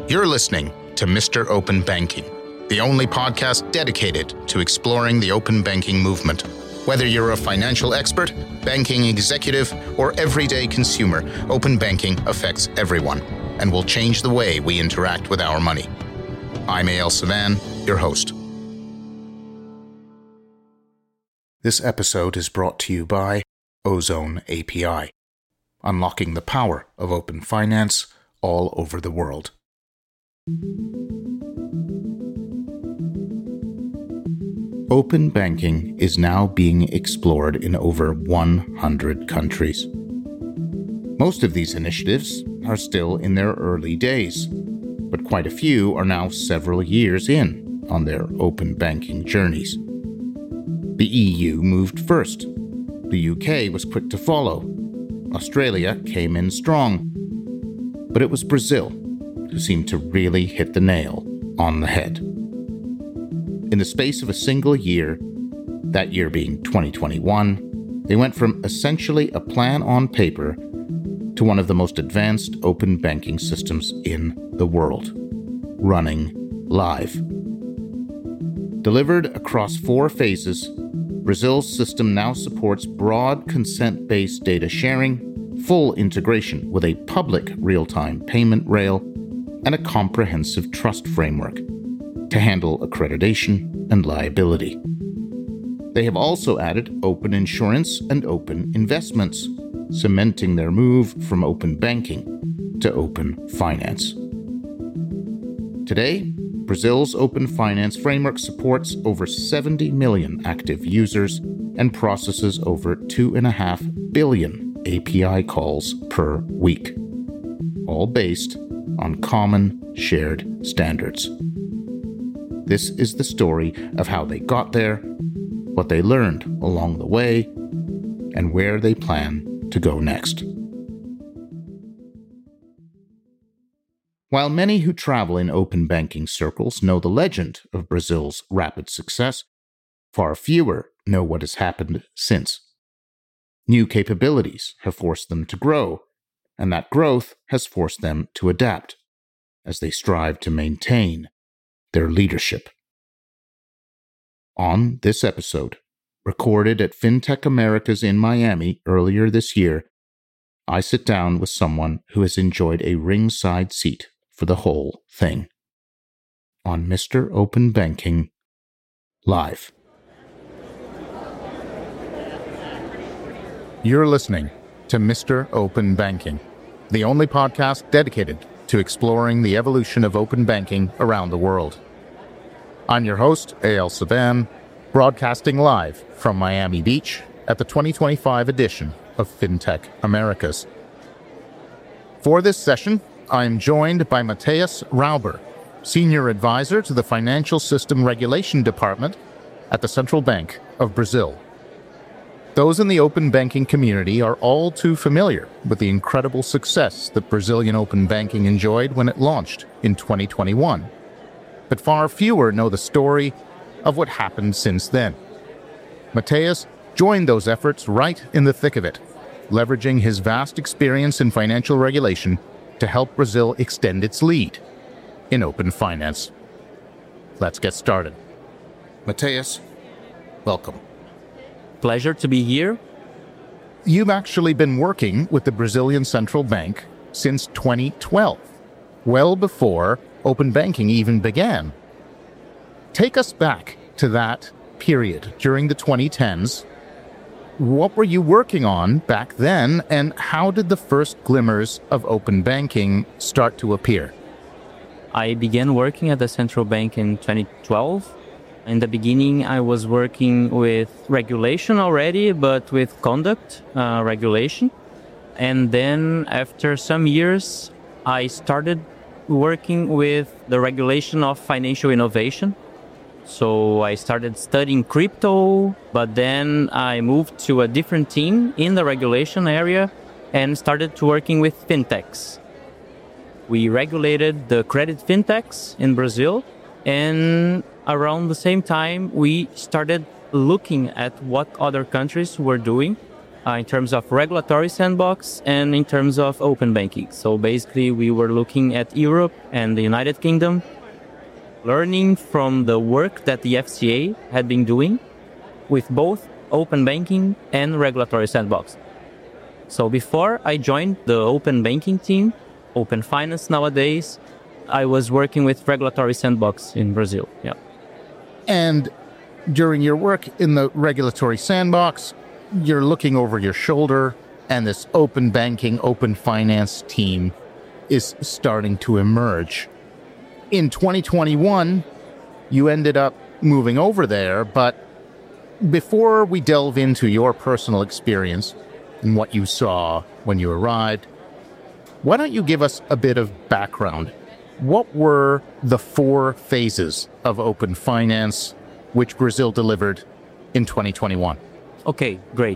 You're listening to Mr. Open Banking, the only podcast dedicated to exploring the open banking movement. Whether you're a financial expert, banking executive, or everyday consumer, open banking affects everyone and will change the way we interact with our money. I'm A.L. Savan, your host. This episode is brought to you by Ozone API, unlocking the power of open finance all over the world. Open banking is now being explored in over 100 countries. Most of these initiatives are still in their early days, but quite a few are now several years in on their open banking journeys. The EU moved first. The UK was quick to follow. Australia came in strong. But it was Brazil who seemed to really hit the nail on the head. In the space of a single year, that year being 2021, they went from essentially a plan on paper to one of the most advanced open banking systems in the world, running live. Delivered across 4 phases, Brazil's system now supports broad consent-based data sharing, full integration with a public real-time payment rail, and a comprehensive trust framework to handle accreditation and liability. They have also added open insurance and open investments, cementing their move from open banking to open finance. Today, Brazil's open finance framework supports over 70 million active users and processes over 2.5 billion API calls per week, all based on common shared standards. This is the story of how they got there, what they learned along the way, and where they plan to go next. While many who travel in open banking circles know the legend of Brazil's rapid success, far fewer know what has happened since. New capabilities have forced them to grow, and that growth has forced them to adapt as they strive to maintain their leadership. On this episode, recorded at FinTech Americas in Miami earlier this year, I sit down with someone who has enjoyed a ringside seat for the whole thing. On Mr. Open Banking Live. You're listening to Mr. Open Banking, the only podcast dedicated to exploring the evolution of open banking around the world. I'm your host, A.L. Savan, broadcasting live from Miami Beach at the 2025 edition of FinTech Americas. For this session, I am joined by Matheus Rauber, Senior Advisor to the Financial System Regulation Department at the Central Bank of Brazil. Those in the open banking community are all too familiar with the incredible success that Brazilian open banking enjoyed when it launched in 2021. But far fewer know the story of what happened since then. Matheus joined those efforts right in the thick of it, leveraging his vast experience in financial regulation to help Brazil extend its lead in open finance. Let's get started. Matheus, welcome. Pleasure to be here. You've actually been working with the Brazilian Central Bank since 2012, well before open banking even began. Take us back to that period during the 2010s. What were you working on back then, and how did the first glimmers of open banking start to appear? I began working at the Central Bank in 2012. In the beginning, I was working with regulation already, but with conduct regulation. And then after some years, I started working with the regulation of financial innovation. So I started studying crypto, but then I moved to a different team in the regulation area and started to working with fintechs. We regulated the credit fintechs in Brazil, and around the same time, we started looking at what other countries were doing in terms of regulatory sandbox and in terms of open banking. So basically, we were looking at Europe and the United Kingdom, learning from the work that the FCA had been doing with both open banking and regulatory sandbox. So before I joined the open banking team, Open Finance nowadays, I was working with regulatory sandbox in Brazil. Yeah. And during your work in the regulatory sandbox, you're looking over your shoulder and this open banking, open finance team is starting to emerge. In 2021, you ended up moving over there, but before we delve into your personal experience and what you saw when you arrived, why don't you give us a bit of background? What were the 4 phases of open finance which Brazil delivered in 2021? Okay, great.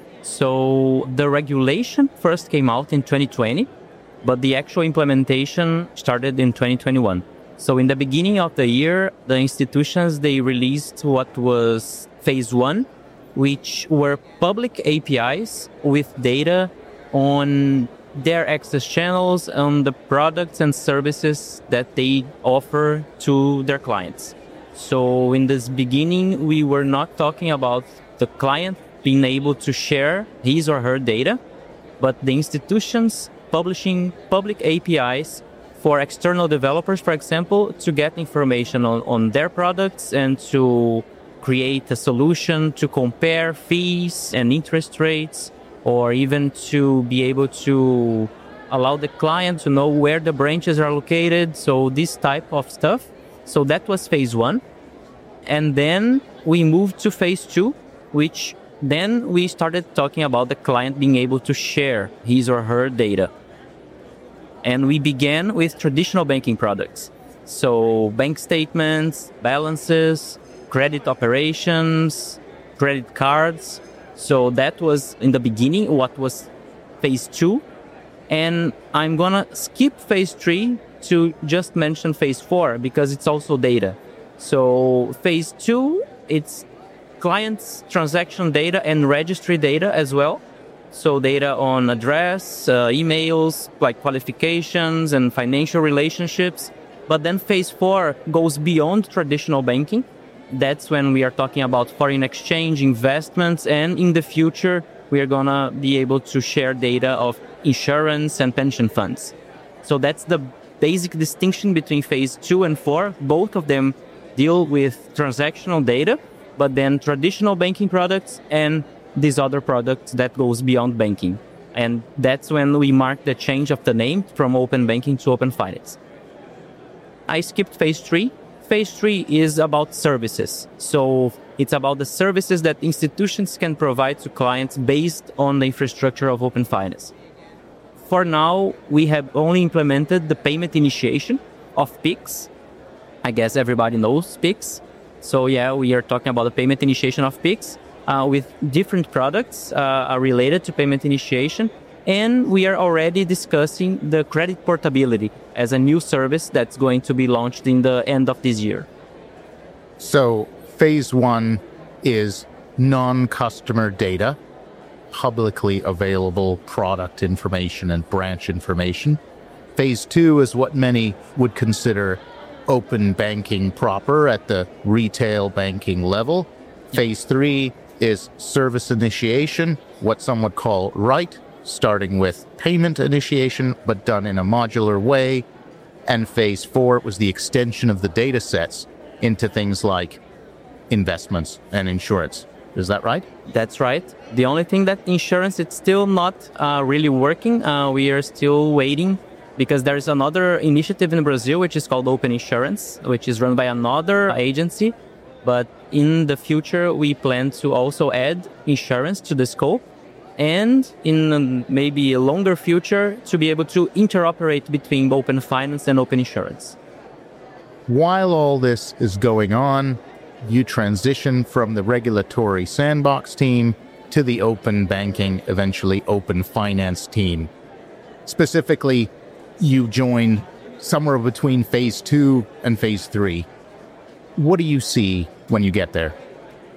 So the regulation first came out in 2020, but the actual implementation started in 2021. So in the beginning of the year, the institutions, they released what was phase 1, which were public APIs with data on their access channels, on the products and services that they offer to their clients. So in this beginning, we were not talking about the client being able to share his or her data, but the institutions publishing public APIs for external developers, for example, to get information on their products and to create a solution to compare fees and interest rates, or even to be able to allow the client to know where the branches are located. So this type of stuff. So that was phase 1. And then we moved to phase 2, which then we started talking about the client being able to share his or her data. And we began with traditional banking products. So bank statements, balances, credit operations, credit cards. So that was in the beginning what was phase 2. And I'm gonna skip phase 3 to just mention phase 4 because it's also data. So phase 2, it's clients' transaction data and registry data as well. So data on address, emails, like qualifications and financial relationships. But then phase 4 goes beyond traditional banking. That's when we are talking about foreign exchange, investments, and in the future, we are going to be able to share data of insurance and pension funds. So that's the basic distinction between phase 2 and 4. Both of them deal with transactional data, but then traditional banking products and these other products that goes beyond banking. And that's when we mark the change of the name from open banking to open finance. I skipped phase 3. Phase 3 is about services. So it's about the services that institutions can provide to clients based on the infrastructure of open finance. For now, we have only implemented the payment initiation of Pix. I guess everybody knows Pix. So yeah, we are talking about the payment initiation of Pix with different products related to payment initiation. And we are already discussing the credit portability as a new service that's going to be launched in the end of this year. So phase 1 is non-customer data, publicly available product information and branch information. Phase 2 is what many would consider open banking proper at the retail banking level. Phase 3 is service initiation, what some would call right, starting with payment initiation, but done in a modular way. And phase 4 was the extension of the data sets into things like investments and insurance. Is that right? That's right. The only thing that insurance, it's still not really working. We are still waiting because there is another initiative in Brazil, which is called Open Insurance, which is run by another agency. But in the future, we plan to also add insurance to the scope. And in maybe a longer future, to be able to interoperate between open finance and open insurance. While all this is going on, you transition from the regulatory sandbox team to the open banking, eventually open finance team. Specifically, you join somewhere between phase 2 and phase 3. What do you see when you get there?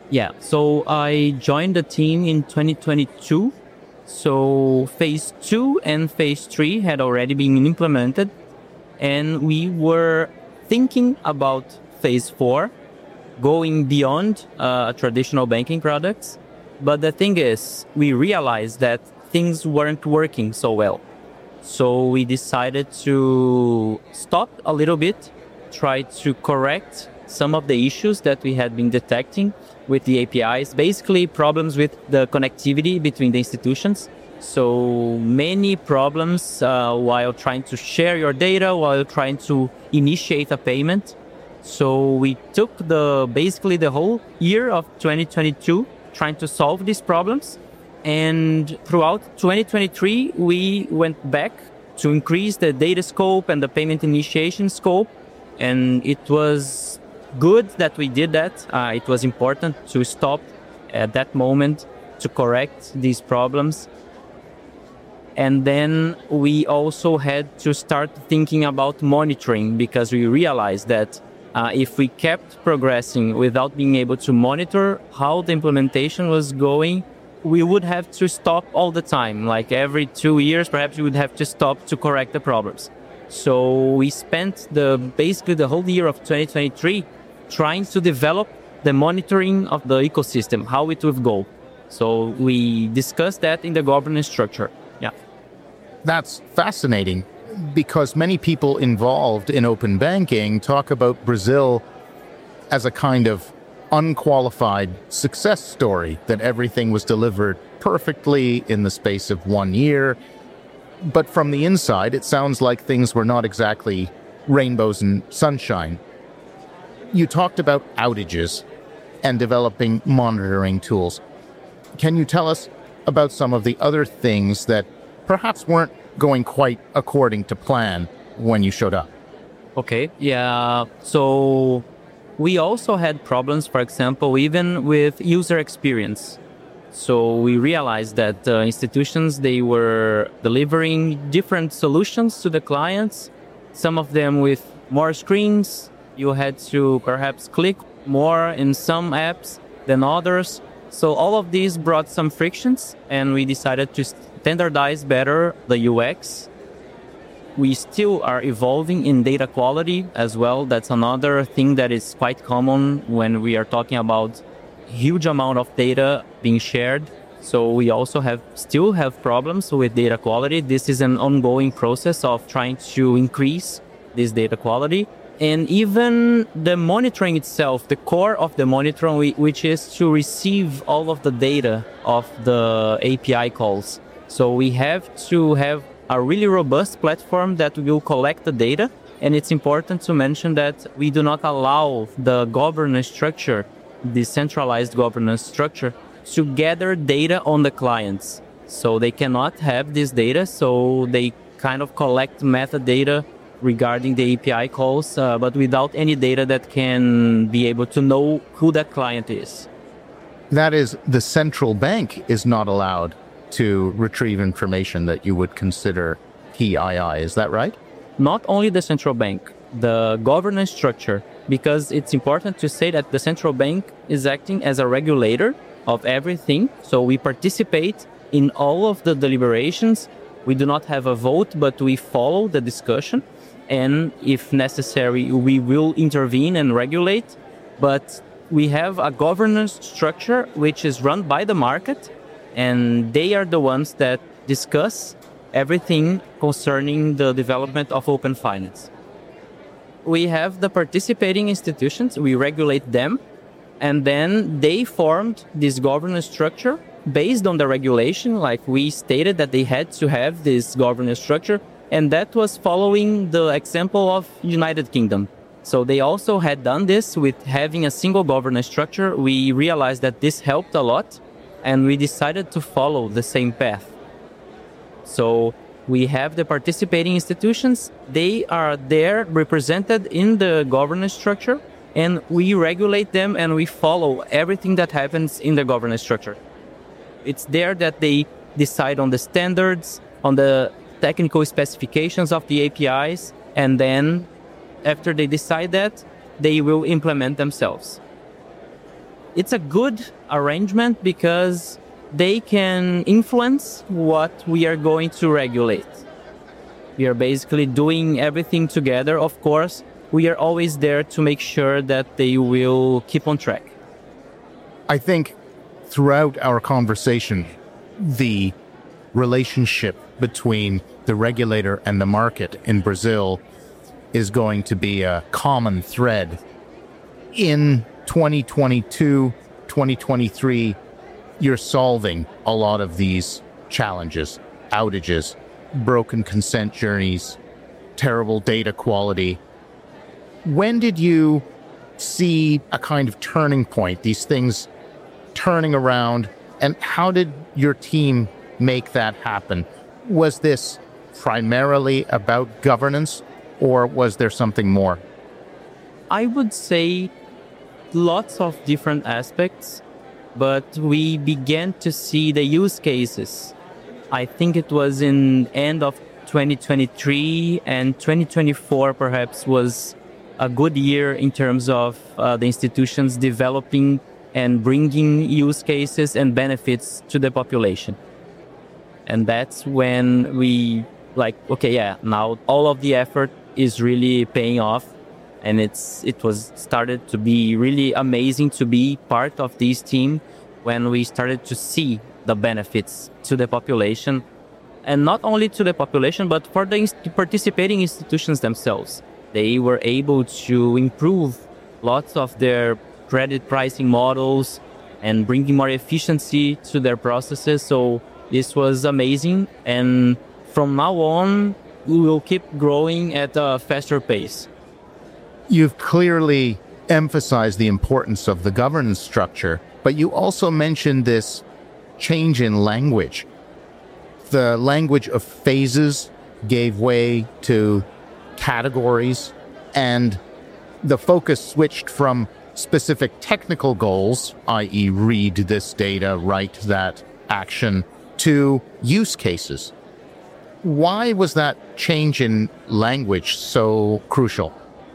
Yeah, so I joined the team in 2022. So phase 2 and phase 3 had already been implemented, and we were thinking about phase 4, going beyond traditional banking products. But the thing is, we realized that things weren't working so well. So we decided to stop a little bit, try to correct some of the issues that we had been detecting with the APIs, basically problems with the connectivity between the institutions. So many problems while trying to share your data, while trying to initiate a payment. So we took basically the whole year of 2022 trying to solve these problems. And throughout 2023, we went back to increase the data scope and the payment initiation scope. And it was good that we did that. It was important to stop at that moment to correct these problems. And then we also had to start thinking about monitoring, because we realized that if we kept progressing without being able to monitor how the implementation was going, we would have to stop all the time. Like every 2 years, perhaps we would have to stop to correct the problems. So we spent basically the whole year of 2023 trying to develop the monitoring of the ecosystem, how it would go. So we discussed that in the governance structure. Yeah. That's fascinating, because many people involved in open banking talk about Brazil as a kind of unqualified success story, that everything was delivered perfectly in the space of 1 year. But from the inside, it sounds like things were not exactly rainbows and sunshine. You talked about outages and developing monitoring tools. Can you tell us about some of the other things that perhaps weren't going quite according to plan when you showed up? Okay, yeah. So we also had problems, for example, even with user experience. So we realized that institutions, they were delivering different solutions to the clients, some of them with more screens. You had to perhaps click more in some apps than others. So all of these brought some frictions, and we decided to standardize better the UX. We still are evolving in data quality as well. That's another thing that is quite common when we are talking about huge amount of data being shared. So we also still have problems with data quality. This is an ongoing process of trying to increase this data quality. And even the monitoring itself, the core of the monitoring, which is to receive all of the data of the API calls. So we have to have a really robust platform that will collect the data. And it's important to mention that we do not allow the governance structure, the centralized governance structure, to gather data on the clients. So they cannot have this data. So they kind of collect metadata regarding the API calls, but without any data that can be able to know who that client is. That is, the central bank is not allowed to retrieve information that you would consider PII. Is that right? Not only the central bank, the governance structure, because it's important to say that the central bank is acting as a regulator of everything. So we participate in all of the deliberations. We do not have a vote, but we follow the discussion. And if necessary, we will intervene and regulate. But we have a governance structure which is run by the market, and they are the ones that discuss everything concerning the development of open finance. We have the participating institutions, we regulate them, and then they formed this governance structure based on the regulation. Like we stated that they had to have this governance structure, and that was following the example of United Kingdom. So they also had done this with having a single governance structure. We realized that this helped a lot, and we decided to follow the same path. So we have the participating institutions. They are there represented in the governance structure, and we regulate them and we follow everything that happens in the governance structure. It's there that they decide on the standards, on the technical specifications of the APIs, and then after they decide that, they will implement themselves. it's a good arrangement because they can influence what we are going to regulate. We are basically doing everything together. Of course, we are always there to make sure that they will keep on track. I think throughout our conversation, the relationship between the regulator and the market in Brazil is going to be a common thread. In 2022, 2023, you're solving a lot of these challenges, outages, broken consent journeys, terrible data quality. When did you see a kind of turning point, these things turning around, and how did your team make that happen? Was this primarily about governance, or was there something more? I would say lots of different aspects, but we began to see the use cases. I think it was in end of 2023, and 2024 perhaps was a good year in terms of the institutions developing and bringing use cases and benefits to the population. And that's when we now all of the effort is really paying off. And it was started to be really amazing to be part of this team when we started to see the benefits to the population. And not only to the population, but for the participating institutions themselves. They were able to improve lots of their credit pricing models and bringing more efficiency to their processes. So this was amazing. And from now on, we will keep growing at a faster pace. You've clearly emphasized the importance of the governance structure, but you also mentioned this change in language. The language of phases gave way to categories, and the focus switched from specific technical goals, i.e. read this data, write that action, to use cases. Why was that change in language so crucial?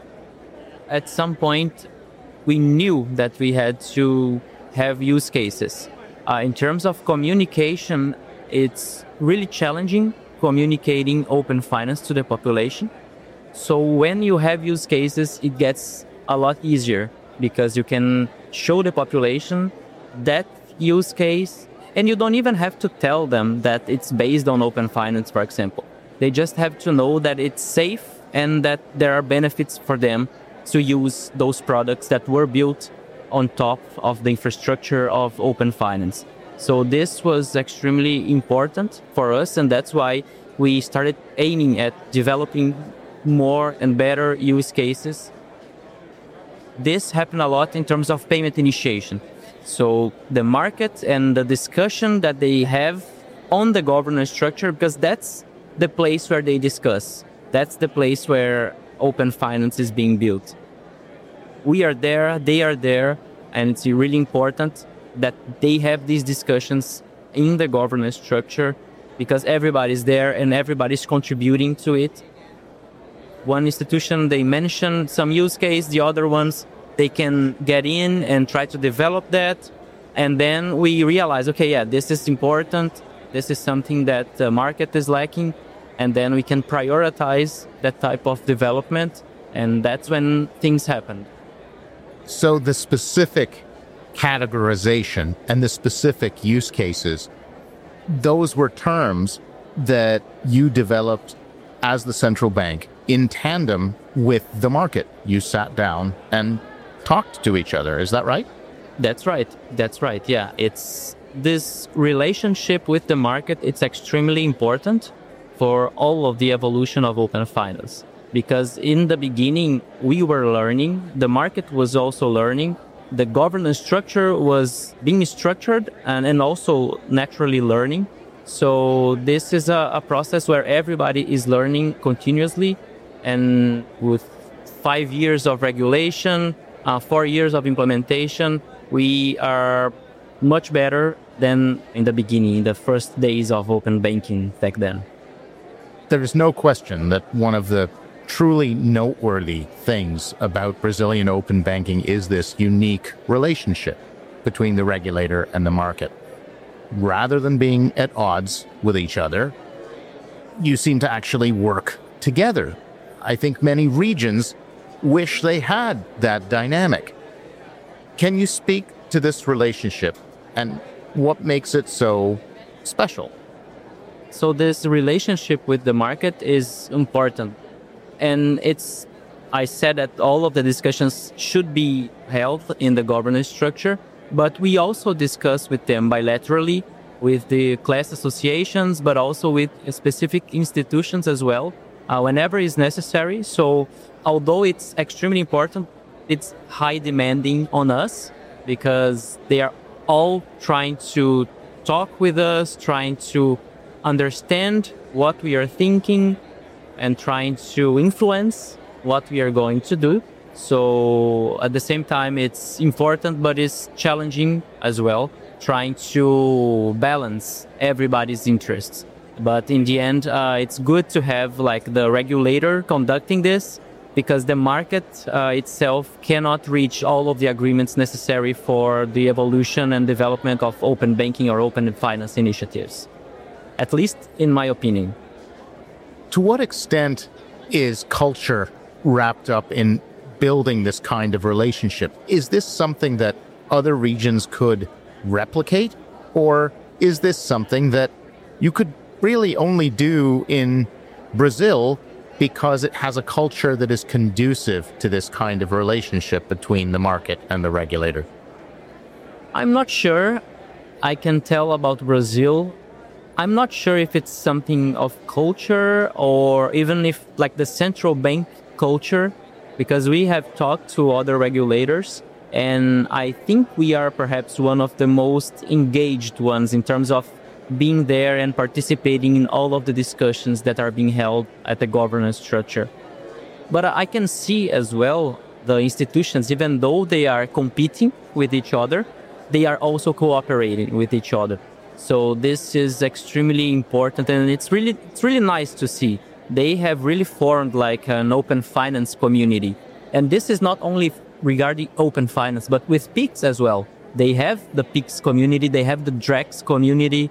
At some point, we knew that we had to have use cases. In terms of communication, it's really challenging communicating open finance to the population. So when you have use cases, it gets a lot easier because you can show the population that use case, and you don't even have to tell them that it's based on open finance, for example. They just have to know that it's safe and that there are benefits for them to use those products that were built on top of the infrastructure of open finance. So this was extremely important for us, and that's why we started aiming at developing more and better use cases. This happened a lot in terms of payment initiation. So the market and the discussion that they have on the governance structure, because that's the place where they discuss. That's the place where open finance is being built. We are there, they are there, and it's really important that they have these discussions in the governance structure because everybody's there and everybody's contributing to it. One institution, they mention some use case, the other ones, they can get in and try to develop that. And then we realize, this is important. This is something that the market is lacking. And then we can prioritize that type of development. And that's when things happen. So the specific categorization and the specific use cases, those were terms that you developed as the central bank in tandem with the market. You sat down and talked to each other. Is that right? That's right. Yeah. It's this relationship with the market. It's extremely important for all of the evolution of open finance. Because in the beginning, we were learning, the market was also learning, the governance structure was being structured and also naturally learning. So this is a process where everybody is learning continuously. And with 5 years of regulation, 4 years of implementation, we are much better than in the beginning, the first days of open banking back then. There is no question that one of the truly noteworthy things about Brazilian open banking is this unique relationship. between the regulator and the market. Rather than being at odds with each other, you seem to actually work together. I think many regions wish they had that dynamic. Can you speak to this relationship and what makes it so special? So this relationship with the market is important. And I said that all of the discussions should be held in the governance structure, but we also discuss with them bilaterally, with the class associations, but also with specific institutions as well, whenever is necessary. So although it's extremely important, it's high demanding on us because they are all trying to talk with us, trying to understand what we are thinking and trying to influence what we are going to do. So at the same time, it's important, but it's challenging as well, trying to balance everybody's interests. But in the end, it's good to have like the regulator conducting this because the market itself cannot reach all of the agreements necessary for the evolution and development of open banking or open finance initiatives, at least in my opinion. To what extent is culture wrapped up in building this kind of relationship? Is this something that other regions could replicate? Or is this something that you could really only do in Brazil because it has a culture that is conducive to this kind of relationship between the market and the regulator? I'm not sure. I can tell about Brazil. I'm not sure if it's something of culture or even if like the central bank culture, because we have talked to other regulators and I think we are perhaps one of the most engaged ones in terms of being there and participating in all of the discussions that are being held at the governance structure. But I can see as well the institutions, even though they are competing with each other, they are also cooperating with each other. So this is extremely important and it's really nice to see. They have really formed like an open finance community. And this is not only regarding open finance, but with PIX as well. They have the PIX community, they have the DREX community.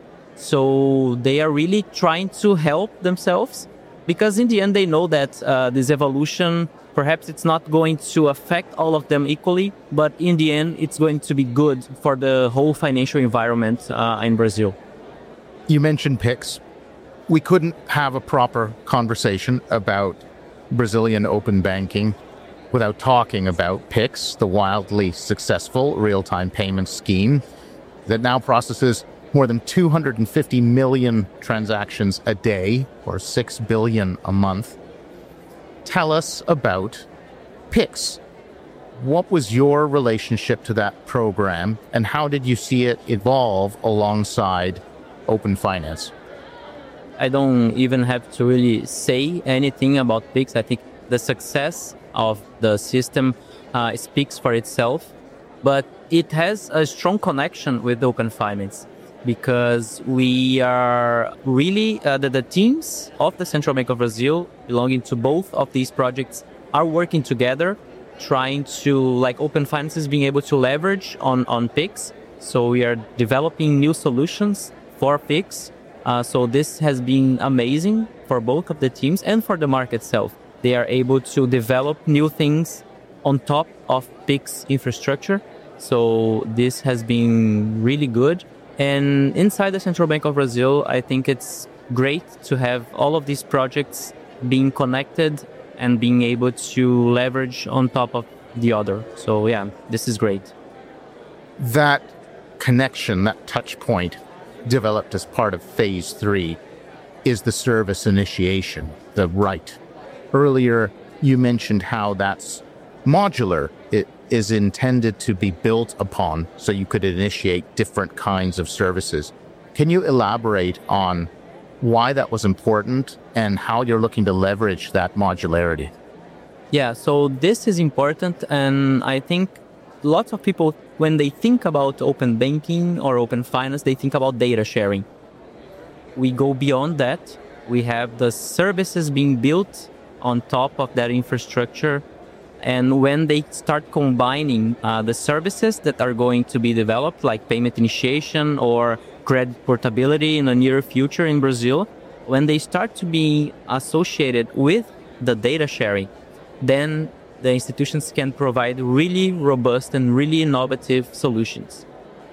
So they are really trying to help themselves because in the end they know that this evolution, perhaps it's not going to affect all of them equally, but in the end it's going to be good for the whole financial environment in Brazil. You mentioned PIX. We couldn't have a proper conversation about Brazilian open banking without talking about PIX, the wildly successful real-time payment scheme that now processes more than 250 million transactions a day, or 6 billion a month. Tell us about PIX. What was your relationship to that program, and how did you see it evolve alongside open finance? I don't even have to really say anything about PIX. I think the success of the system speaks for itself, but it has a strong connection with open finance because we are really, the teams of the Central Bank of Brazil belonging to both of these projects are working together, trying to, like open finance is being able to leverage on PIX. So we are developing new solutions for PIX. So this has been amazing for both of the teams and for the market itself. They are able to develop new things on top of PIX infrastructure. So this has been really good. And inside the Central Bank of Brazil, I think it's great to have all of these projects being connected and being able to leverage on top of the other. So yeah, this is great. That connection, that touch point developed as part of phase 3 is the service initiation, the right. Earlier, you mentioned how that's modular. It is intended to be built upon so you could initiate different kinds of services. Can you elaborate on why that was important and how you're looking to leverage that modularity? Yeah, so this is important. And I think lots of people, when they think about open banking or open finance, they think about data sharing. We go beyond that. We have the services being built on top of that infrastructure. And when they start combining the services that are going to be developed, like payment initiation or credit portability in the near future in Brazil, when they start to be associated with the data sharing, then the institutions can provide really robust and really innovative solutions.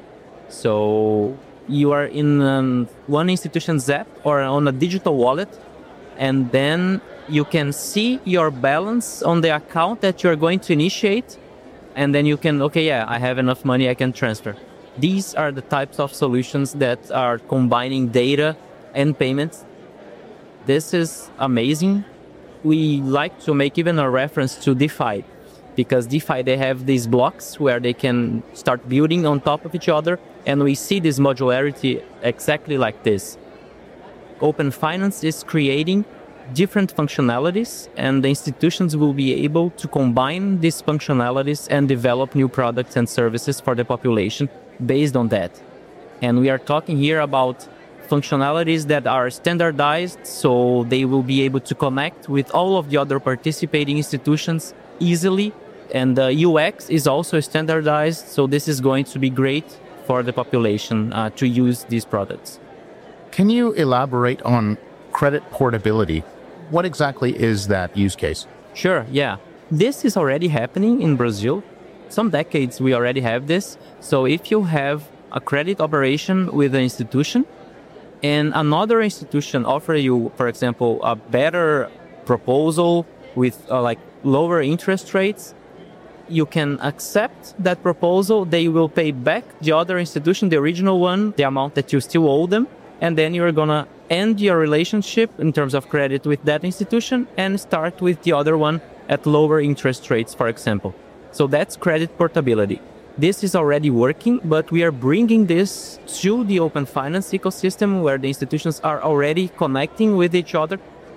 So you are in one institution's app or on a digital wallet, and then you can see your balance on the account that you're going to initiate, and then you can, I have enough money, I can transfer. These are the types of solutions that are combining data and payments. This is amazing. We like to make even a reference to DeFi, because DeFi, they have these blocks where they can start building on top of each other, and we see this modularity exactly like this. Open Finance is creating different functionalities, and the institutions will be able to combine these functionalities and develop new products and services for the population based on that. And we are talking here about functionalities that are standardized, so they will be able to connect with all of the other participating institutions easily. And the UX is also standardized, so this is going to be great for the population to use these products. Can you elaborate on credit portability? What exactly is that use case? Sure, yeah. This is already happening in Brazil. Some decades we already have this. So if you have a credit operation with an institution and another institution offer you, for example, a better proposal with lower interest rates, you can accept that proposal. They will pay back the other institution, the original one, the amount that you still owe them. And then you're going to end your relationship in terms of credit with that institution and start with the other one at lower interest rates, for example. So that's credit portability. This is already working, but we are bringing this to the Open Finance ecosystem where the institutions are already connecting with each other.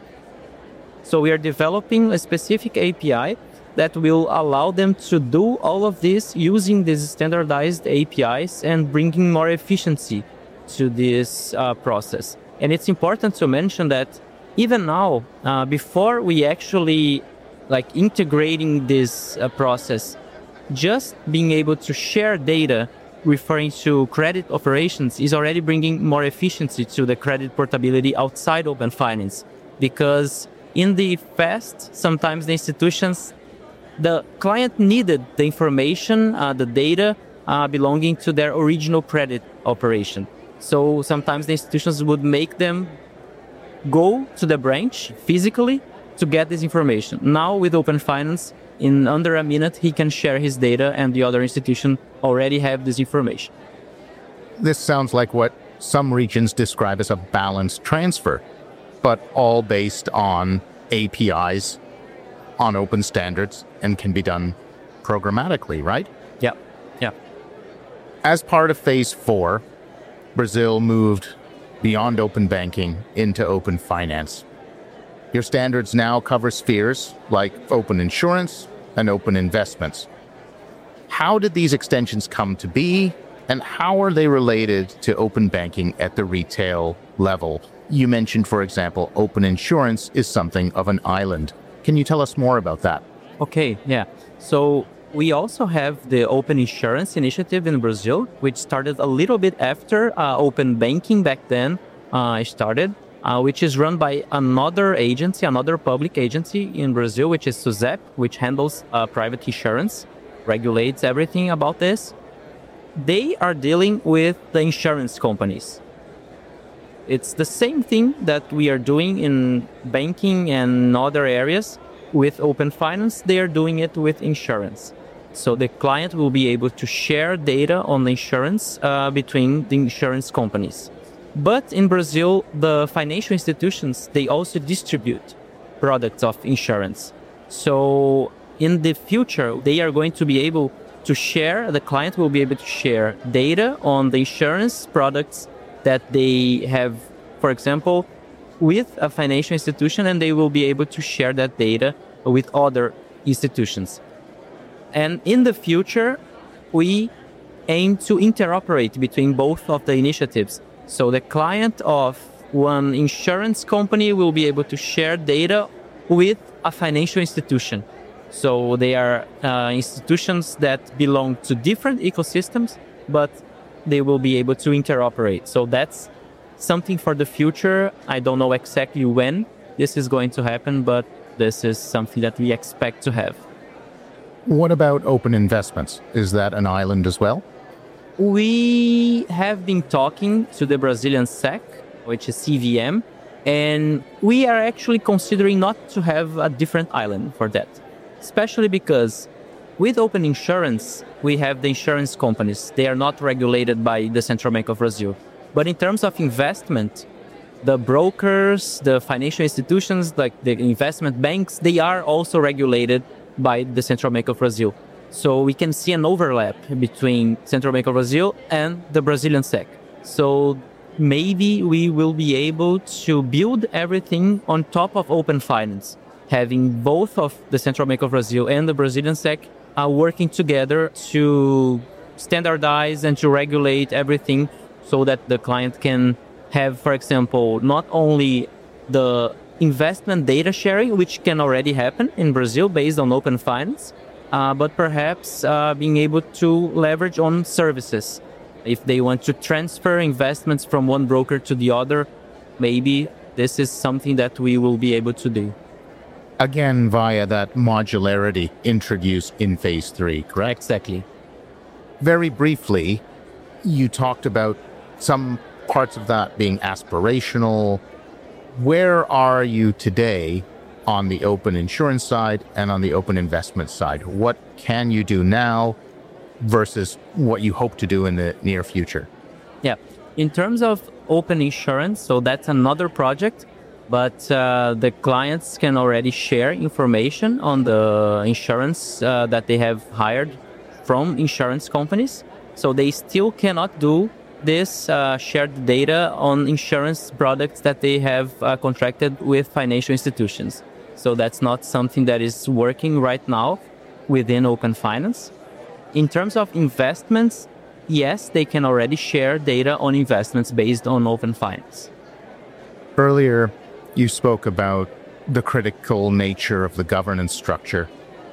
So we are developing a specific API that will allow them to do all of this using these standardized APIs and bringing more efficiency to this process. And it's important to mention that even now, before we actually integrating this process, just being able to share data referring to credit operations is already bringing more efficiency to the credit portability outside Open Finance. Because in the past, sometimes the institutions, the client needed the information, the data belonging to their original credit operation. So sometimes the institutions would make them go to the branch physically to get this information. Now with Open Finance, in under a minute, he can share his data and the other institution already have this information. This sounds like what some regions describe as a balance transfer, but all based on APIs, on open standards, and can be done programmatically, right? Yeah. As part of Phase 4, Brazil moved beyond open banking into open finance. Your standards now cover spheres like open insurance and open investments. How did these extensions come to be, and how are they related to open banking at the retail level? You mentioned, for example, open insurance is something of an island. Can you tell us more about that? Okay, yeah. So we also have the Open Insurance initiative in Brazil, which started a little bit after open banking back then started, which is run by another agency, another public agency in Brazil, which is SUSEP, which handles private insurance, regulates everything about this. They are dealing with the insurance companies. It's the same thing that we are doing in banking and other areas. With Open Finance, they are doing it with insurance. So the client will be able to share data on the insurance between the insurance companies. But in Brazil, the financial institutions, they also distribute products of insurance. So in the future, they are going to be able to share, the client will be able to share data on the insurance products that they have, for example, with a financial institution, and they will be able to share that data with other institutions. And in the future, we aim to interoperate between both of the initiatives. So the client of one insurance company will be able to share data with a financial institution. So they are institutions that belong to different ecosystems, but they will be able to interoperate. So that's something for the future. I don't know exactly when this is going to happen, but this is something that we expect to have. What about open investments? Is that an island as well? We have been talking to the Brazilian SEC, which is CVM, and we are actually considering not to have a different island for that, especially because with open insurance, we have the insurance companies. They are not regulated by the Central Bank of Brazil. But in terms of investment, the brokers, the financial institutions, like the investment banks, they are also regulated by the Central Bank of Brazil. So we can see an overlap between Central Bank of Brazil and the Brazilian SEC. So maybe we will be able to build everything on top of open finance, having both of the Central Bank of Brazil and the Brazilian SEC working together to standardize and to regulate everything so that the client can have, for example, not only the investment data sharing, which can already happen in Brazil based on open finance, but perhaps being able to leverage on services. If they want to transfer investments from one broker to the other, maybe this is something that we will be able to do. Again, via that modularity introduced in phase 3, correct? Exactly. Very briefly, you talked about some parts of that being aspirational. Where are you today on the open insurance side and on the open investment side? What can you do now versus what you hope to do in the near future? Yeah. In terms of open insurance, so that's another project, but the clients can already share information on the insurance that they have hired from insurance companies. So they still cannot do this shared data on insurance products that they have contracted with financial institutions. So that's not something that is working right now within open finance. In terms of investments, yes, they can already share data on investments based on open finance. Earlier, you spoke about the critical nature of the governance structure.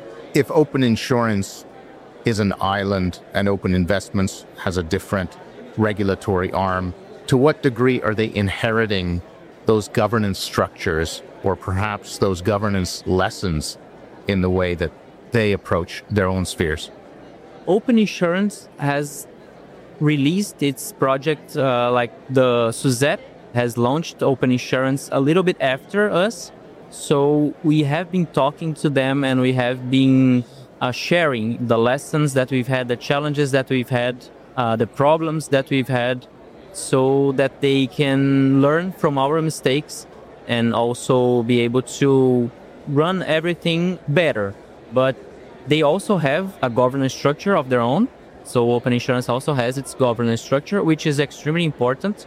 If open insurance is an island and open investments has a different regulatory arm, to what degree are they inheriting those governance structures or perhaps those governance lessons in the way that they approach their own spheres? Open Insurance has released its project, like the SUSEP has launched Open Insurance a little bit after us. So we have been talking to them and we have been sharing the lessons that we've had, the challenges that we've had, the problems that we've had, so that they can learn from our mistakes and also be able to run everything better. But they also have a governance structure of their own. So Open Insurance also has its governance structure, which is extremely important.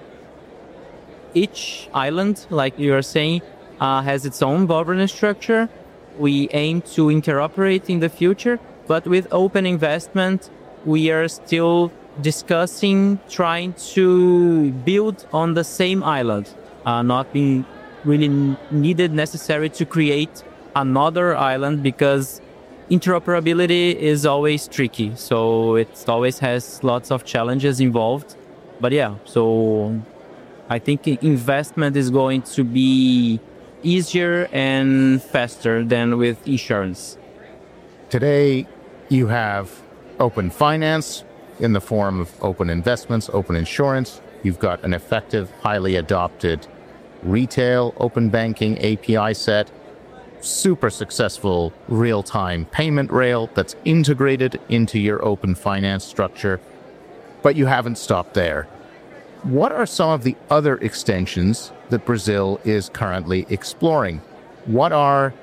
Each island, like you are saying, has its own governance structure. We aim to interoperate in the future, but with open investment, we are still discussing, trying to build on the same island, not being really needed necessary to create another island, because interoperability is always tricky. So it always has lots of challenges involved. But yeah, so I think investment is going to be easier and faster than with insurance. Today, you have open finance in the form of open investments, open insurance. You've got an effective, highly adopted retail open banking API set, super successful real-time payment rail that's integrated into your open finance structure. But you haven't stopped there. What are some of the other extensions that Brazil is currently exploring? What are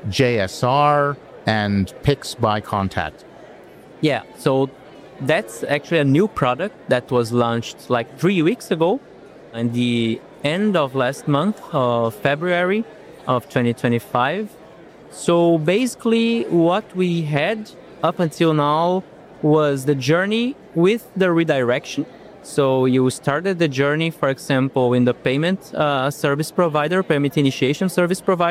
JSR and Pix by Contact? Yeah, so that's actually a new product that was launched like 3 weeks ago, in the end of last month of February of 2025. So basically what we had up until now was the journey with the redirection. So you started the journey, for example, in the payment service provider, payment initiation service provider,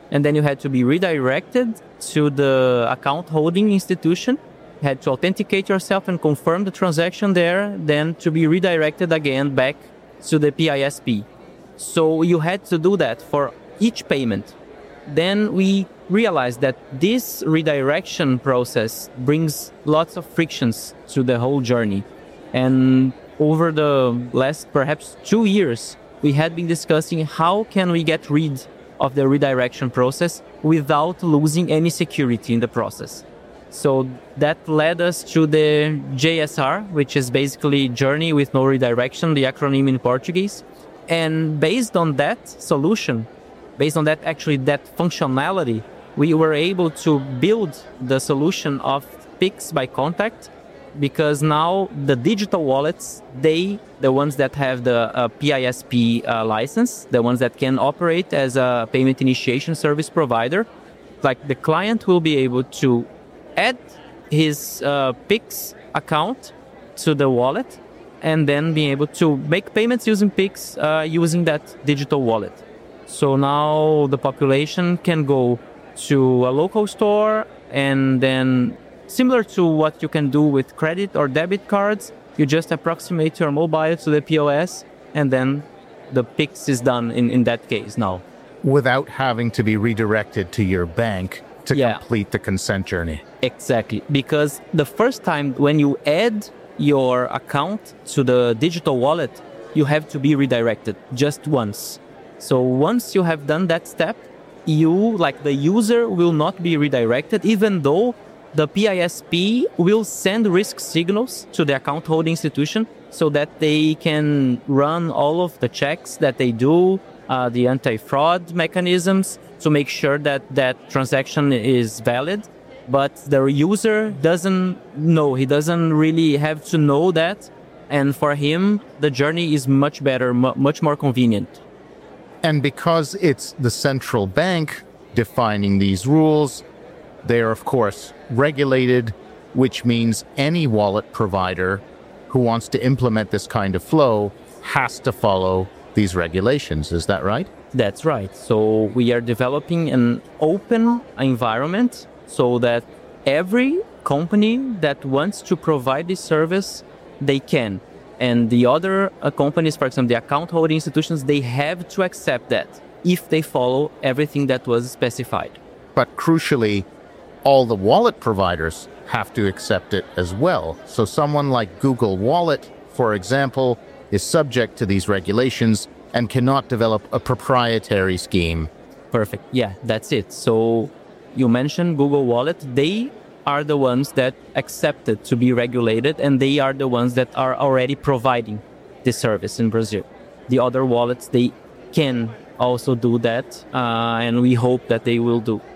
and then you had to be redirected to the account holding institution, had to authenticate yourself and confirm the transaction there, then to be redirected again back to the PISP. So you had to do that for each payment. Then we realized that this redirection process brings lots of frictions to the whole journey. And over the last perhaps 2 years, we had been discussing how can we get rid of the redirection process without losing any security in the process. So that led us to the JSR, which is basically Journey with No Redirection, the acronym in Portuguese. And based on that solution, based on that functionality, we were able to build the solution of Pix by Contact, because now the digital wallets, the ones that have the PISP license, the ones that can operate as a payment initiation service provider, like the client will be able to add his Pix account to the wallet and then be able to make payments using Pix using that digital wallet. So now the population can go to a local store, and then similar to what you can do with credit or debit cards, you just approximate your mobile to the POS, and then the Pix is done in that case now. Without having to be redirected to your bank to complete the consent journey. Exactly. Because the first time when you add your account to the digital wallet, you have to be redirected just once. So once you have done that step, you, like the user, will not be redirected, even though the PISP will send risk signals to the account holding institution so that they can run all of the checks that they do, the anti-fraud mechanisms to make sure that that transaction is valid. But the user doesn't know. He doesn't really have to know that. And for him, the journey is much better, much more convenient. And because it's the central bank defining these rules, they are, of course, regulated, which means any wallet provider who wants to implement this kind of flow has to follow these regulations. Is that right? That's right. So we are developing an open environment so that every company that wants to provide this service, they can. And the other companies, for example, the account holding institutions, they have to accept that if they follow everything that was specified. But crucially, all the wallet providers have to accept it as well. So someone like Google Wallet, for example, is subject to these regulations and cannot develop a proprietary scheme. Perfect. Yeah, that's it. So you mentioned Google Wallet. They are the ones that accepted to be regulated, and they are the ones that are already providing this service in Brazil. The other wallets, they can also do that, and we hope that they will do.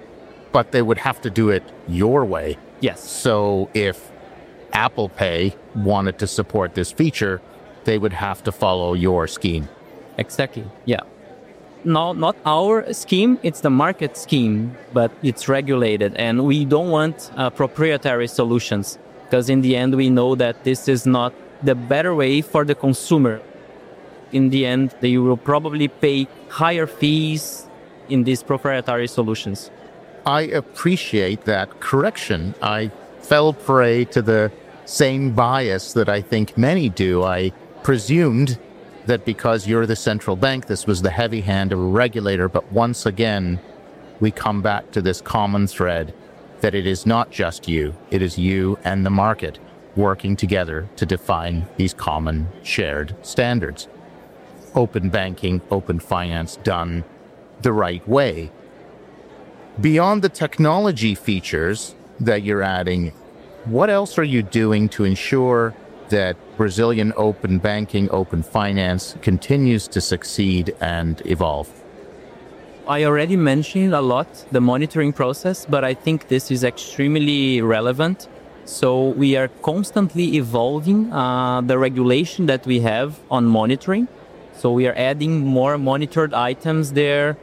But they would have to do it your way. Yes. So if Apple Pay wanted to support this feature, they would have to follow your scheme. Exactly. Yeah. No, not our scheme. It's the market scheme, but it's regulated. And we don't want proprietary solutions, because in the end, we know that this is not the better way for the consumer. In the end, they will probably pay higher fees in these proprietary solutions. I appreciate that correction. I fell prey to the same bias that I think many do. I presumed that because you're the central bank, this was the heavy hand of a regulator. But once again, we come back to this common thread that it is not just you. It is you and the market working together to define these common shared standards. Open banking, open finance done the right way. Beyond the technology features that you're adding, what else are you doing to ensure that Brazilian open banking, open finance continues to succeed and evolve? I already mentioned a lot the monitoring process, but I think this is extremely relevant. So we are constantly evolving the regulation that we have on monitoring. So we are adding more monitored items there.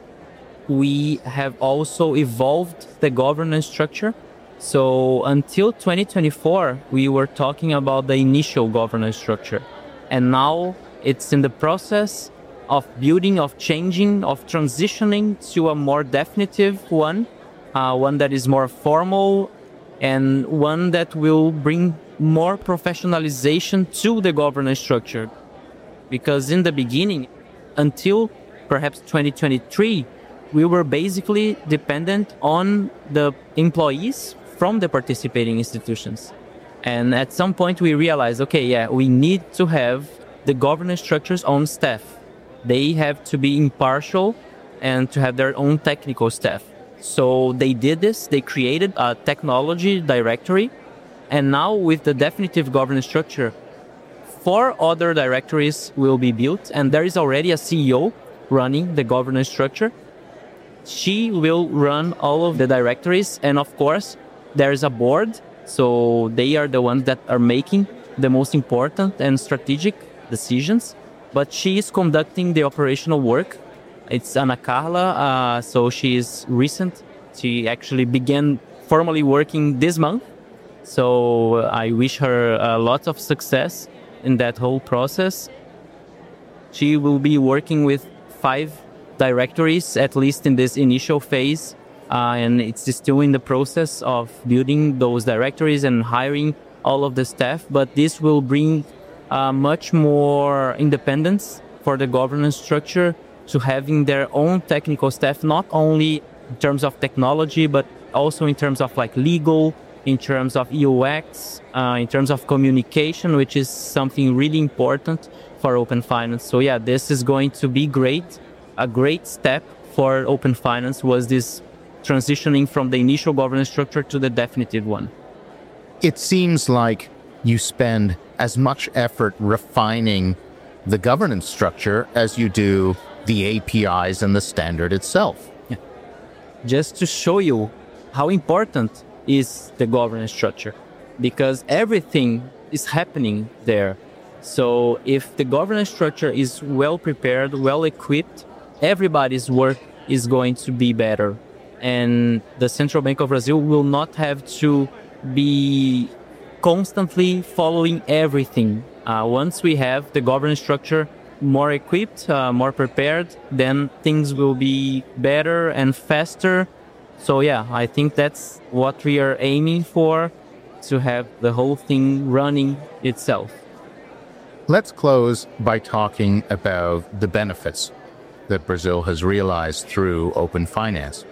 We have also evolved the governance structure. So until 2024, we were talking about the initial governance structure. And now it's in the process of building, of changing, of transitioning to a more definitive one that is more formal and one that will bring more professionalization to the governance structure. Because in the beginning, until perhaps 2023, we were basically dependent on the employees from the participating institutions. And at some point we realized, we need to have the governance structure's own staff. They have to be impartial and to have their own technical staff. So they did this, they created a technology directory, and now with the definitive governance structure, 4 other directories will be built, and there is already a CEO running the governance structure. She will run all of the directories, and of course, there is a board, so they are the ones that are making the most important and strategic decisions, but she is conducting the operational work. It's Ana Carla, so she is recent. She actually began formally working this month, so I wish her a lot of success in that whole process. She will be working with 5 directories, at least in this initial phase, and it's still in the process of building those directories and hiring all of the staff, but this will bring much more independence for the governance structure to having their own technical staff, not only in terms of technology, but also in terms of like legal, in terms of UX, in terms of communication, which is something really important for Open Finance. So yeah, this is going to be great. A great step for Open Finance was this transitioning from the initial governance structure to the definitive one. It seems like you spend as much effort refining the governance structure as you do the APIs and the standard itself. Yeah. Just to show you how important is the governance structure, because everything is happening there. So if the governance structure is well prepared, well equipped, everybody's work is going to be better. And the Central Bank of Brazil will not have to be constantly following everything. Once we have the governance structure more equipped, more prepared, then things will be better and faster. So yeah, I think that's what we are aiming for, to have the whole thing running itself. Let's close by talking about the benefits that Brazil has realized through Open Finance.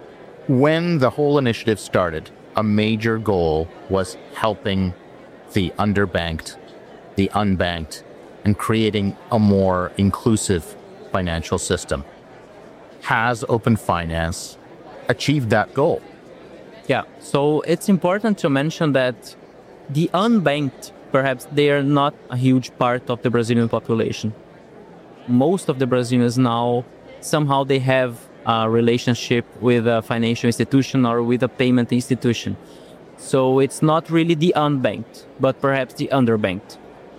When the whole initiative started, a major goal was helping the underbanked, the unbanked, and creating a more inclusive financial system. Has Open Finance achieved that goal? Yeah, so it's important to mention that the unbanked, perhaps they are not a huge part of the Brazilian population. Most of the Brazilians now, somehow they have a relationship with a financial institution or with a payment institution. So it's not really the unbanked, but perhaps the underbanked.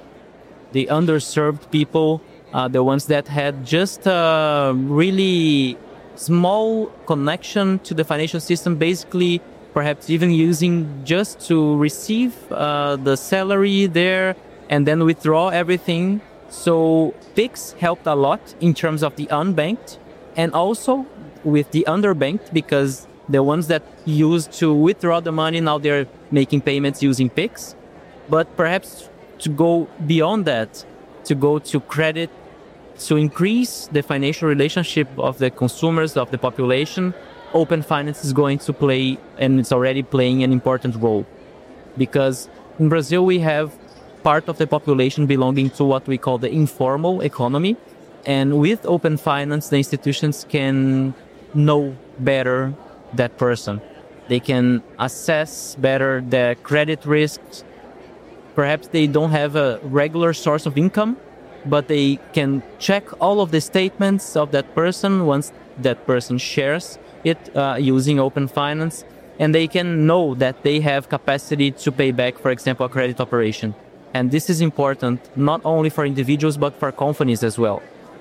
The underserved people, the ones that had just a really small connection to the financial system, basically perhaps even using just to receive the salary there and then withdraw everything. So Pix helped a lot in terms of the unbanked and also with the underbanked, because the ones that used to withdraw the money, now they're making payments using Pix. But perhaps to go beyond that, to go to credit, to increase the financial relationship of the consumers, of the population, Open Finance is going to play, and it's already playing, an important role. Because in Brazil, we have part of the population belonging to what we call the informal economy. And with Open Finance, the institutions can know better that person. They can assess better the credit risks. Perhaps they don't have a regular source of income, but they can check all of the statements of that person once that person shares it using Open Finance, and they can know that they have capacity to pay back, for example, a credit operation. And this is important not only for individuals, but for companies as well.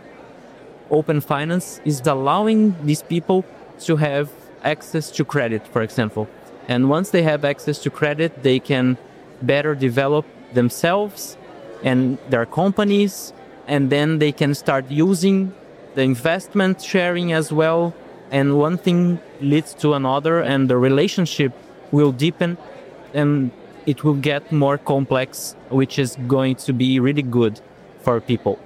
Open Finance is allowing these people to have access to credit, for example. And once they have access to credit, they can better develop themselves and their companies, and then they can start using the investment sharing as well. And one thing leads to another, and the relationship will deepen, and it will get more complex, which is going to be really good for people.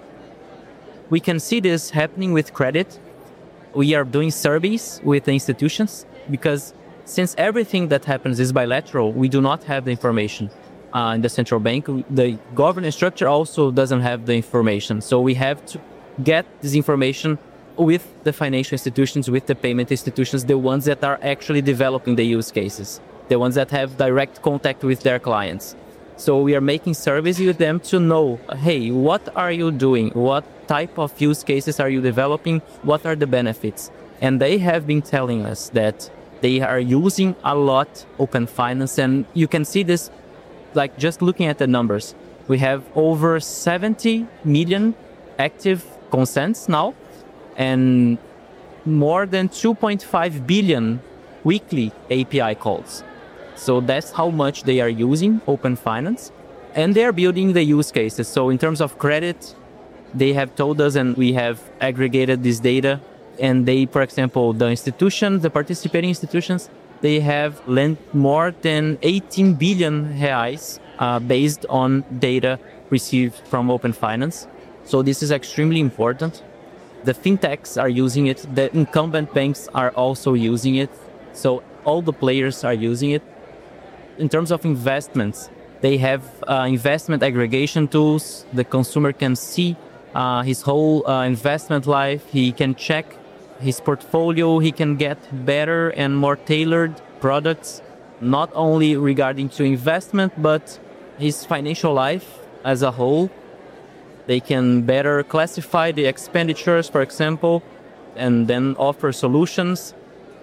We can see this happening with credit. We are doing surveys with the institutions because since everything that happens is bilateral, we do not have the information in the central bank. The governance structure also doesn't have the information. So we have to get this information with the financial institutions, with the payment institutions, the ones that are actually developing the use cases, the ones that have direct contact with their clients. So we are making surveys with them to know, hey, what are you doing? What type of use cases are you developing? What are the benefits? And they have been telling us that they are using a lot Open Finance. And you can see this, like just looking at the numbers. We have over 70 million active consents now, and more than 2.5 billion weekly API calls. So that's how much they are using Open Finance, and they're building the use cases. So in terms of credit, they have told us, and we have aggregated this data, and they, for example, the institutions, the participating institutions, they have lent more than 18 billion reais based on data received from Open Finance. So this is extremely important. The fintechs are using it. The incumbent banks are also using it. So all the players are using it. In terms of investments, they have investment aggregation tools. The consumer can see his whole investment life. He can check his portfolio. He can get better and more tailored products, not only regarding to investment, but his financial life as a whole. They can better classify the expenditures, for example, and then offer solutions.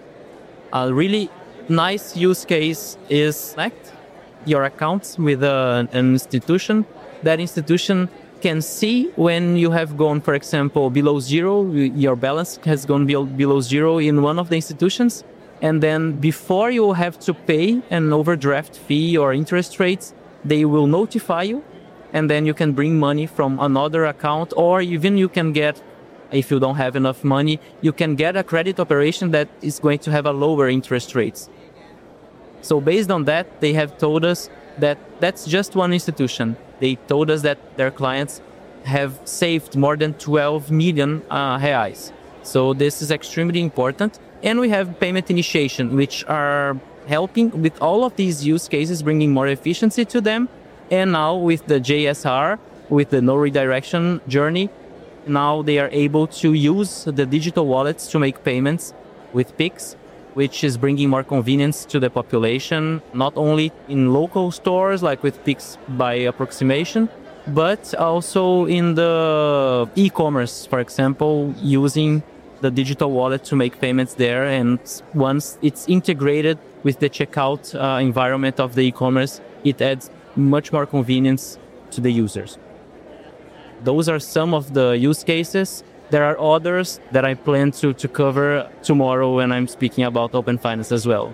A really nice use case is connect your accounts with an institution. That institution can see when you have gone, for example, below zero, your balance has gone below zero in one of the institutions. And then before you have to pay an overdraft fee or interest rates, they will notify you. And then you can bring money from another account, or even you can get, if you don't have enough money, you can get a credit operation that is going to have a lower interest rates. So based on that, they have told us that that's just one institution. They told us that their clients have saved more than 12 million reais. So this is extremely important. And we have payment initiation, which are helping with all of these use cases, bringing more efficiency to them. And now with the JSR, with the no redirection journey, now they are able to use the digital wallets to make payments with Pix, which is bringing more convenience to the population, not only in local stores like with Pix by approximation, but also in the e-commerce, for example, using the digital wallet to make payments there. And once it's integrated with the checkout environment of the e-commerce, it adds much more convenience to the users. Those are some of the use cases. There are others that I plan to cover tomorrow when I'm speaking about Open Finance as well.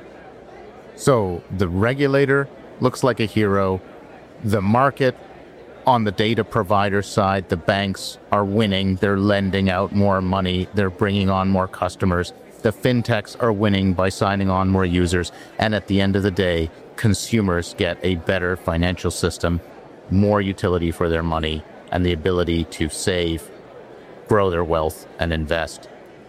So the regulator looks like a hero. The market on the data provider side, the banks are winning. They're lending out more money. They're bringing on more customers. The fintechs are winning by signing on more users. And at the end of the day, consumers get a better financial system, more utility for their money, and the ability to save, grow their wealth, and invest.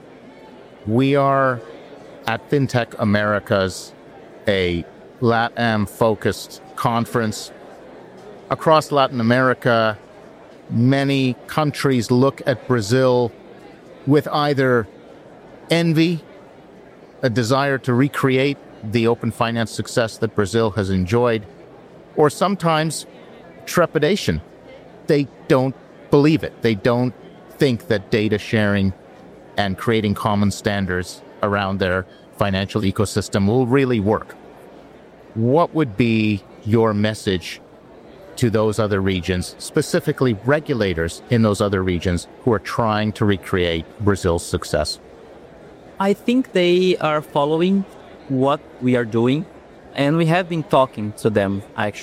We are at FinTech Americas, a LATAM-focused conference. Across Latin America, many countries look at Brazil with either envy, a desire to recreate the open finance success that Brazil has enjoyed, or sometimes trepidation. They don't believe it. They don't think that data sharing and creating common standards around their financial ecosystem will really work. What would be your message to those other regions, specifically regulators in those other regions who are trying to recreate Brazil's success? I think they are following what we are doing, and we have been talking to them actually.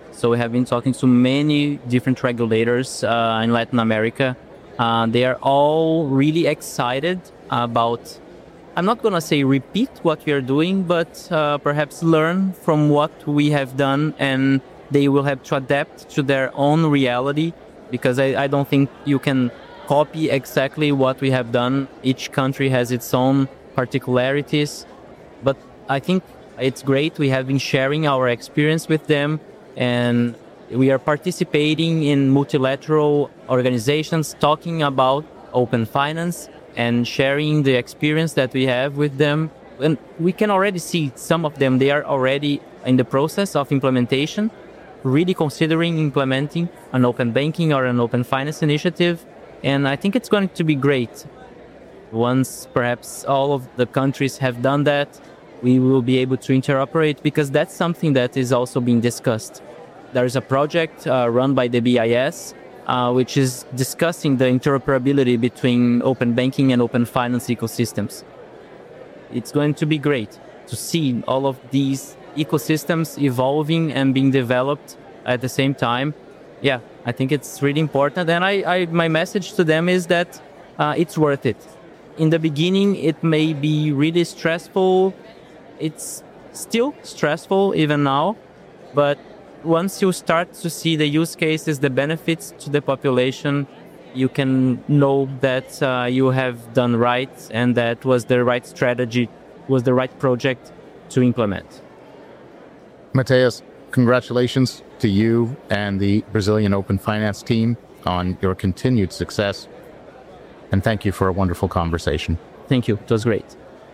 So we have been talking to many different regulators in Latin America. They are all really excited about, I'm not going to say repeat what we are doing, but perhaps learn from what we have done, and they will have to adapt to their own reality, because I don't think you can copy exactly what we have done. Each country has its own particularities, but I think it's great. We have been sharing our experience with them, and we are participating in multilateral organizations talking about open finance and sharing the experience that we have with them. And we can already see some of them, they are already in the process of implementation, really considering implementing an open banking or an open finance initiative. And I think it's going to be great. Once perhaps all of the countries have done that, we will be able to interoperate, because that's something that is also being discussed. There is a project run by the BIS, which is discussing the interoperability between open banking and open finance ecosystems. It's going to be great to see all of these ecosystems evolving and being developed at the same time. Yeah, I think it's really important. And my message to them is that it's worth it. In the beginning, it may be really stressful. It's still stressful even now, but once you start to see the use cases, the benefits to the population, you can know that you have done right, and that was the right strategy, was the right project to implement. Mateus, congratulations to you and the Brazilian Open Finance team on your continued success. And thank you for a wonderful conversation. Thank you. It was great.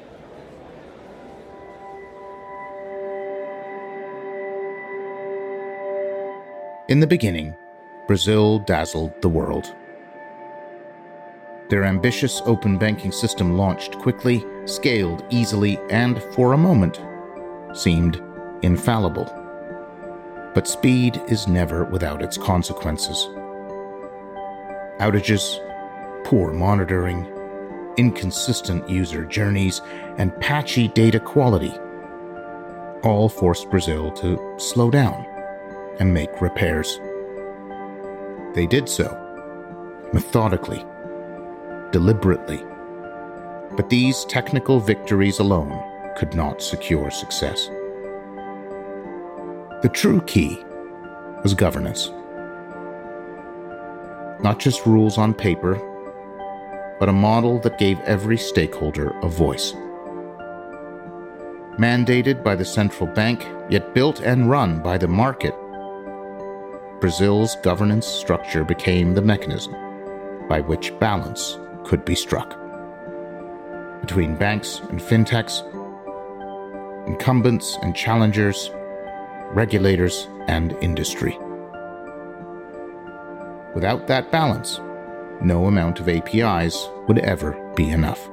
In the beginning, Brazil dazzled the world. Their ambitious open banking system launched quickly, scaled easily, and for a moment, seemed infallible. But speed is never without its consequences. Outages, poor monitoring, inconsistent user journeys, and patchy data quality all forced Brazil to slow down and make repairs. They did so, methodically, deliberately. But these technical victories alone could not secure success. The true key was governance. Not just rules on paper, but a model that gave every stakeholder a voice. Mandated by the central bank, yet built and run by the market, Brazil's governance structure became the mechanism by which balance could be struck between banks and fintechs, incumbents and challengers, regulators and industry. Without that balance, no amount of APIs would ever be enough.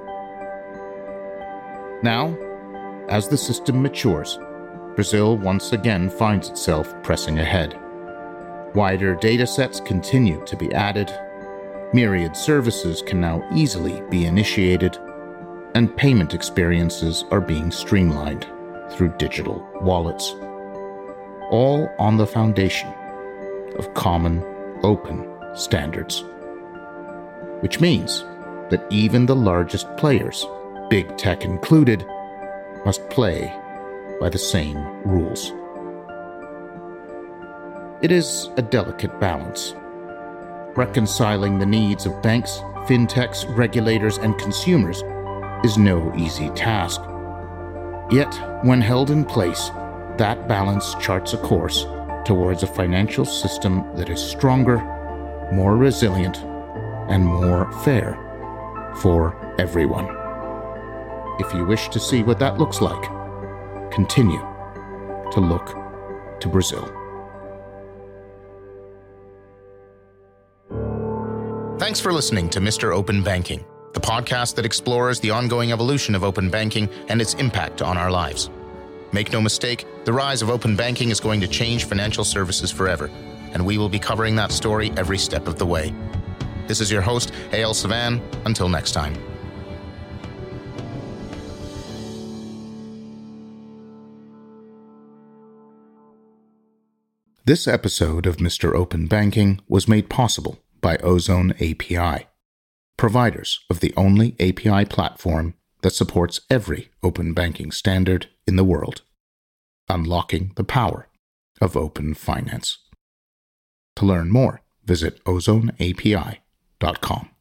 Now, as the system matures, Brazil once again finds itself pressing ahead. Wider datasets continue to be added, myriad services can now easily be initiated, and payment experiences are being streamlined through digital wallets. All on the foundation of common, open standards. Which means that even the largest players, big tech included, must play by the same rules. It is a delicate balance. Reconciling the needs of banks, fintechs, regulators, and consumers is no easy task. Yet, when held in place, that balance charts a course towards a financial system that is stronger, more resilient, and more fair for everyone. If you wish to see what that looks like, continue to look to Brazil. Thanks for listening to Mr. Open Banking, the podcast that explores the ongoing evolution of open banking and its impact on our lives. Make no mistake, the rise of open banking is going to change financial services forever, and we will be covering that story every step of the way. This is your host, A.L. Savan. Until next time. This episode of Mr. Open Banking was made possible by Ozone API, providers of the only API platform that supports every open banking standard in the world, unlocking the power of open finance. To learn more, visit ozoneapi.com.